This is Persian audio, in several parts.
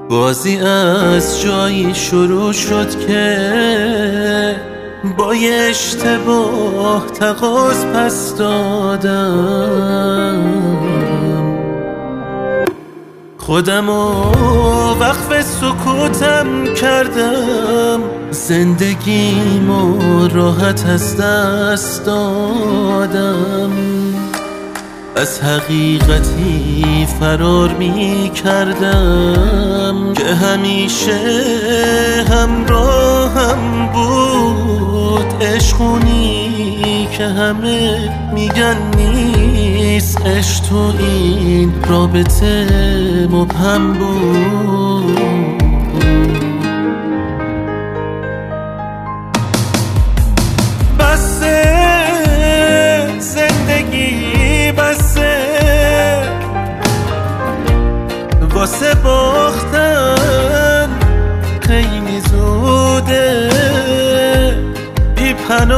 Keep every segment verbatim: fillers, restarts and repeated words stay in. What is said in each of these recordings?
بازی از جایی شروع شد که با یه اشتباه تقاض پس دادم. خودمو وقف سکوتم کردم، زندگیمو راحت از دست دادم. از حقیقتی فرار می کردم که همیشه همراهم بود. عشقونی که همه میگن نیست، عشق تو این رابطه مبهم بود. بسه زندگی، بسه واسه باختن خیلی زوده. بی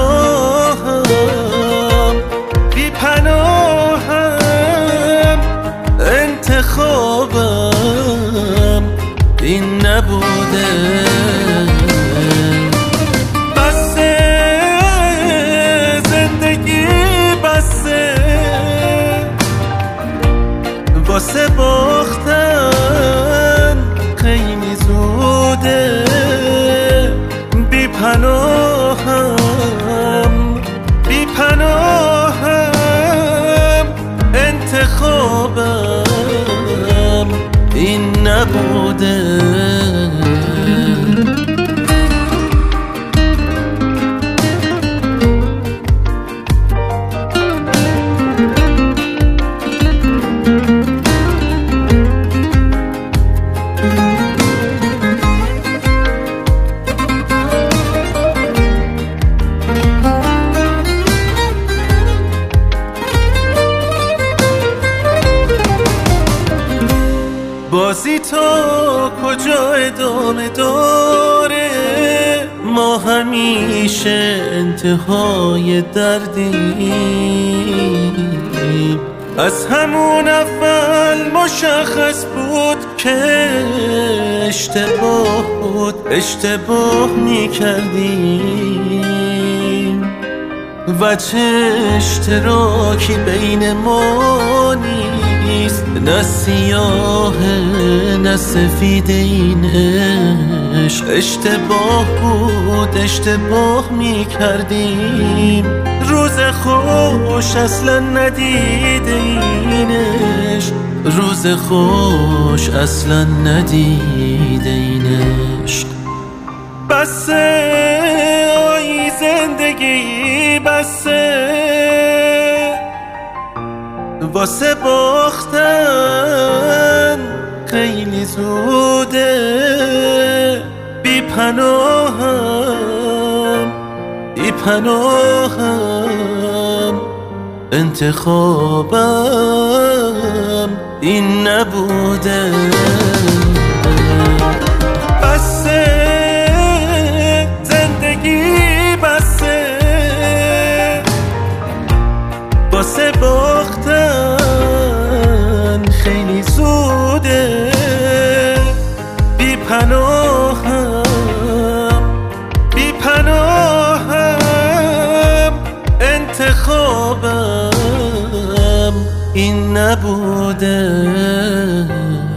پناهم، بی پناهم، انتخابم این نبوده. بسه زندگی، بسه واسه باختن خیلی زوده. بی پناهم، بی پناهم، انتخابم این نبوده. بازی تا کجا ادامه داره؟ ما همیشه انتهای دردیم. از همون اول مشخص بود که اشتباه بود، اشتباه میکردیم. وجه اشتراکی بین ما نیست، نه سیاه نه سفید این عشق. اشتباه بود، اشتباه میکردیم. روز خوش اصلا ندیده این عشق، روز خوش اصلا ندیده این عشق. بسه آی زندگی، بسه واسه باختن خیلی زوده. بی پناهم، بی پناهم، انتخابم این نبوده. بسه زندگی، بسه واسه باختن خیلی زوده. بی پناهم، بی پناهم، انتخابم این نبوده.